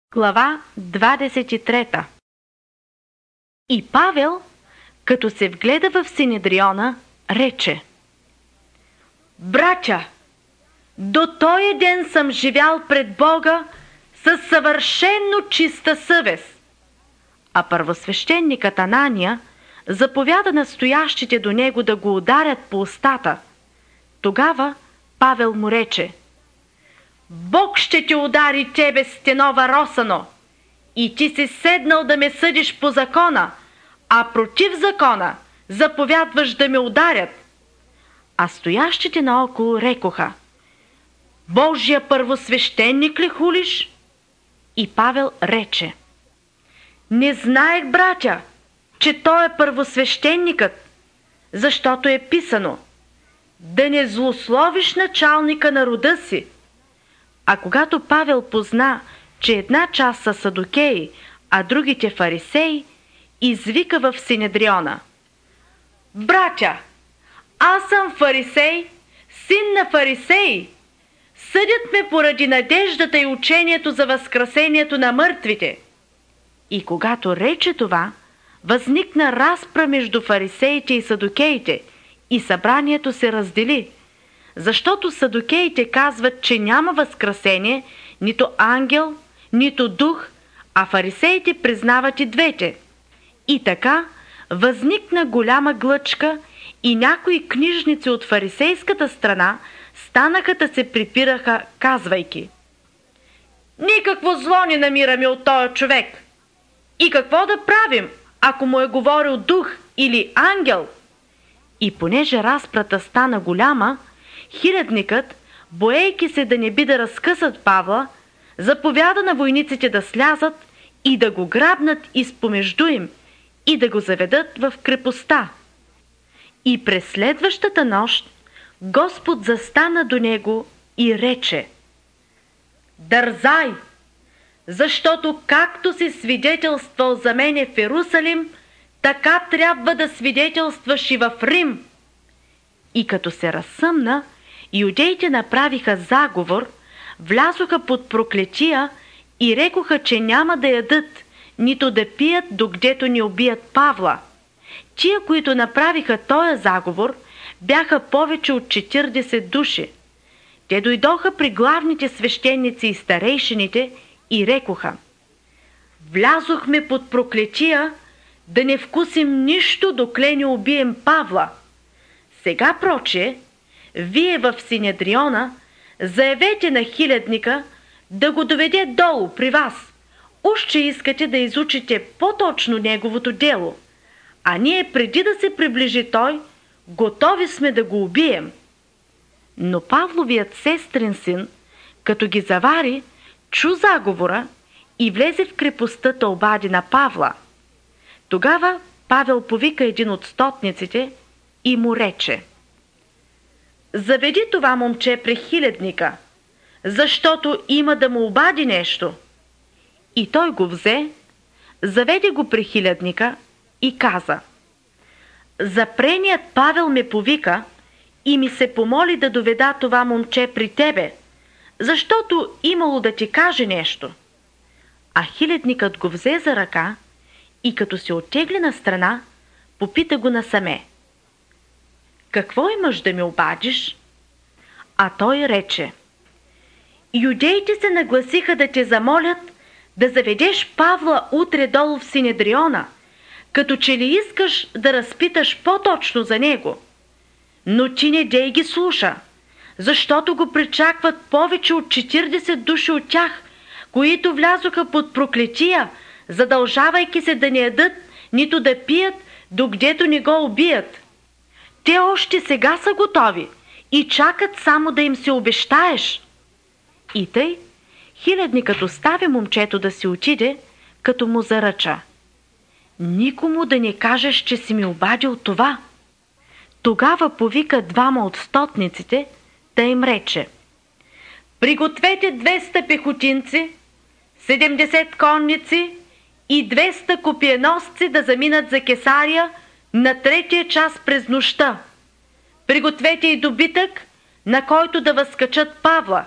Глава 23. И Павел, като се вгледа в Синедриона, рече: Братя, до този ден съм живял пред Бога със съвършенно чиста съвест. А първосвещеникът Анания заповяда на стоящите до него да го ударят по устата. Тогава Павел му рече: Бог ще те удари тебе, стенова росано, и ти си седнал да ме съдиш по закона, а против закона заповядваш да ме ударят. А стоящите наоколо рекоха: Божия първосвещеник ли хулиш? И Павел рече: Не знаех, братя, че той е първосвещеникът, защото е писано: Да не злословиш началника на рода си. А когато Павел позна, че една част са садукеи, а другите фарисеи, извика в Синедриона: Братя, аз съм фарисей, син на фарисеи. Съдят ме поради надеждата и учението за възкресението на мъртвите. И когато рече това, възникна разпра между фарисеите и садукеите, и събранието се раздели, защото садукеите казват, че няма възкресение, нито ангел, нито дух, а фарисеите признават и двете. И така възникна голяма глъчка и някои книжници от фарисейската страна станаха да се припираха, казвайки: Никакво зло не намираме от този човек. И какво да правим, ако му е говорил дух или ангел? И понеже разпрата стана голяма, хилядникът, боейки се да не би да разкъсат Павла, заповяда на войниците да слязат и да го грабнат изпомежду им и да го заведат в крепостта. И през следващата нощ Господ застана до него и рече: Дързай, защото както си свидетелствал за мене в Иерусалим, така трябва да свидетелстваш и в Рим. И като се разсъмна, юдеите направиха заговор, влязоха под проклетия и рекоха, че няма да ядат, нито да пият, докъдето не убият Павла. Тия, които направиха този заговор, бяха повече от 40 души. Те дойдоха при главните свещеници и старейшините и рекоха: Влязохме под проклетия да не вкусим нищо, докле не убием Павла. Сега, проче, вие в Синедриона заявете на хилядника да го доведе долу при вас. Уж че искате да изучите по-точно неговото дело, а ние преди да се приближи той, готови сме да го убием. Но Павловият сестрин син, като ги завари, чу заговора и влезе в крепостта да обади на Павла. Тогава Павел повика един от стотниците и му рече: Заведи това момче при хилядника, защото има да му обади нещо. И той го взе, заведе го при хилядника и каза: Запреният Павел ме повика и ми се помоли да доведа това момче при тебе, защото имало да ти каже нещо. А хилядникът го взе за ръка и като се оттегли на страна, попита го насаме: Какво имаш да ми обадиш? А той рече: Юдеите се нагласиха да те замолят да заведеш Павла утре долу в Синедриона, като че ли искаш да разпиташ по-точно за него. Но ти не дей ги слуша, защото го причакват повече от 40 души от тях, които влязоха под проклетия, задължавайки се да не ядат, нито да пият, докъдето не го убият. Те още сега са готови и чакат само да им се обещаеш. И тъй, хилядникът остави момчето да си отиде, като му заръча: Никому да не кажеш, че си ми обадил това. Тогава повика двама от стотниците, да им рече: Пригответе 200 пехотинци, 70 конници и 200 копиеносци да заминат за Кесария на третия час през нощта. Пригответе и добитък, на който да възкачат Павла,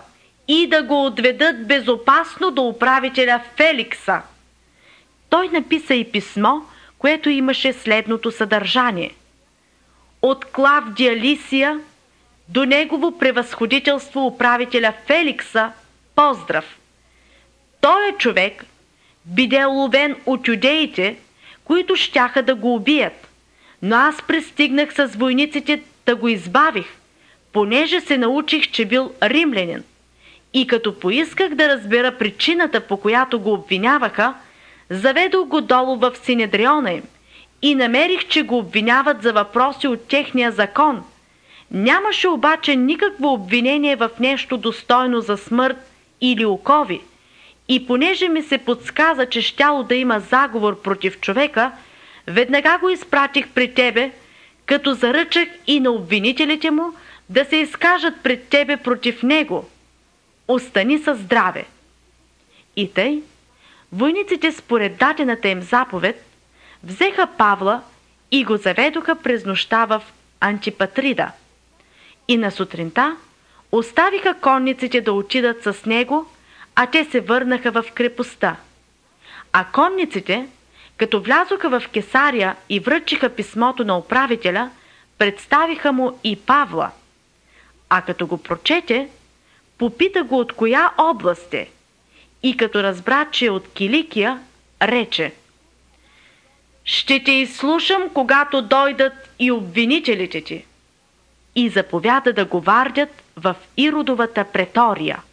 и да го отведат безопасно до управителя Феликса. Той написа и писмо, което имаше следното съдържание: от Клавдия Лисия до негово превъзходителство управителя Феликса, поздрав. Той човек биде уловен от юдеите, които щяха да го убият, но аз пристигнах с войниците да го избавих, понеже се научих, че бил римлянин. И като поисках да разбера причината, по която го обвиняваха, заведох го долу в Синедриона им и намерих, че го обвиняват за въпроси от техния закон. Нямаше обаче никакво обвинение в нещо достойно за смърт или окови. И понеже ми се подсказа, че щяло да има заговор против човека, веднага го изпратих при тебе, като заръчах и на обвинителите му да се изкажат пред тебе против него. Остани със здраве. И тъй, войниците според дадената им заповед взеха Павла и го заведоха през нощта в Антипатрида. И на сутринта оставиха конниците да отидат с него, а те се върнаха в крепостта. А конниците, като влязоха в Кесария и връчиха писмото на управителя, представиха му и Павла. А като го прочете, попита го от коя област е, и като разбра, че е от Киликия, рече: ще те изслушам, когато дойдат и обвинителите ти. И заповяда да го вардят в Иродовата претория.